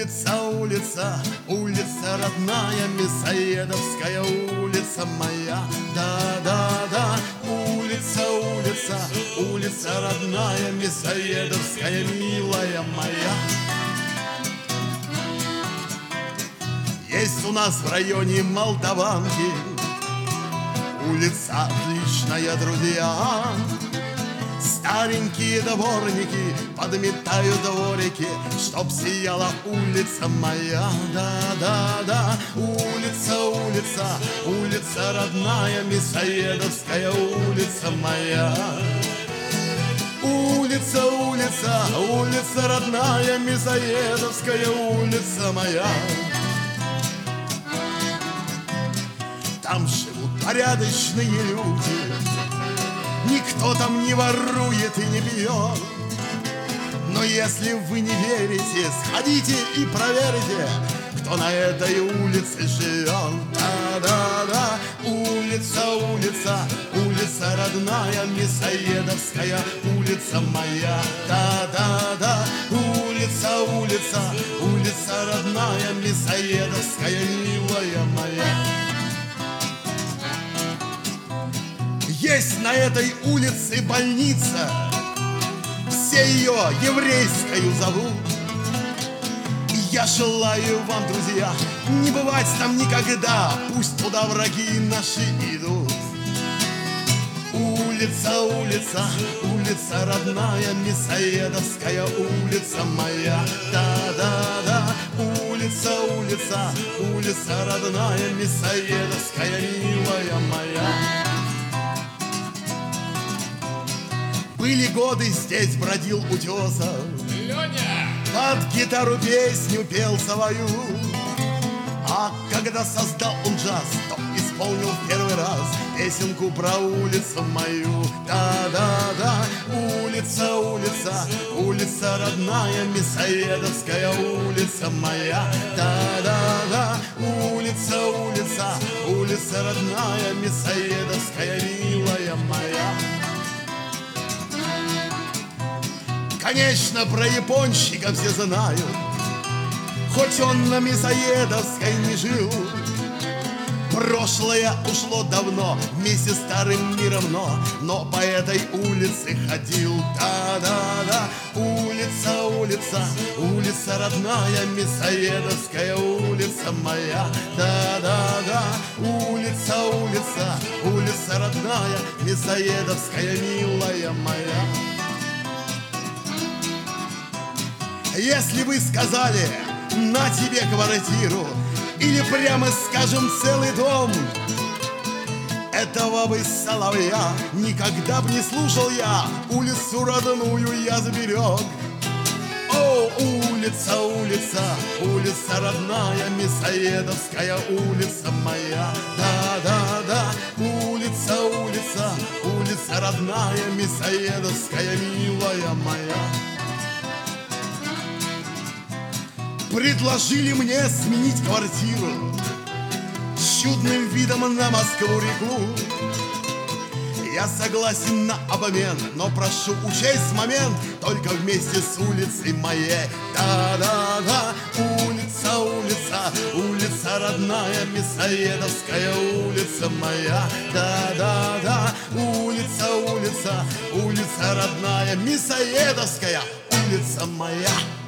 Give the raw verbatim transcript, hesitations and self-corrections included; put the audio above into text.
улица, улица, улица родная, Мясоедовская улица моя. Да-да-да, улица, улица, улица родная, Мясоедовская, милая моя. Есть у нас в районе Молдаванки улица отличная, друзья. Старенькие дворники подметают дворики, чтоб сияла улица моя. Да-да-да, улица, улица, улица родная, Мясоедовская улица моя. Улица, улица, улица родная, Мясоедовская улица моя. Там живут порядочные люди, никто там не ворует и не пьет. Но если вы не верите, сходите и проверьте, кто на этой улице живет. Да-да-да, улица, улица, улица родная, Мясоедовская улица моя. Да-да-да, улица, улица, улица родная, Мясоедовская, милая моя. Есть на этой улице больница, все ее еврейскою зовут. И я желаю вам, друзья, не бывать там никогда, пусть туда враги наши идут. Улица, улица, улица родная, Мясоедовская улица моя. Да-да-да, улица, улица, улица родная, Мясоедовская, милая моя. Были годы, здесь бродил утесов, Леня! под гитару песню пел свою. А когда создал он джаз, то исполнил в первый раз песенку про улицу мою. Да-да-да, улица, улица, улица родная, Мясоедовская улица моя. Да-да-да, улица, улица, улица родная, Мясоедовская, милая моя. Конечно, про японщика все знают, хоть он на Мясоедовской не жил. Прошлое ушло давно, вместе с старым миром, но, но по этой улице ходил. Да-да-да, улица, улица, улица родная, Мясоедовская улица моя. Да-да-да, улица, улица, улица родная, Мясоедовская, милая моя. Если вы сказали «на тебе квартиру» или прямо скажем «целый дом», этого бы соловья никогда б не слушал я, улицу родную я заберег. О, улица, улица, улица родная, Мясоедовская улица моя. Да-да-да, улица, улица, улица родная, Мясоедовская, милая моя. Предложили мне сменить квартиру с чудным видом на Москву-реку. Я согласен на обмен, но прошу учесть момент только вместе с улицей моей. Да-да-да, улица, улица, улица родная, Мясоедовская улица моя. Да-да-да, улица, улица, улица родная, Мясоедовская улица моя.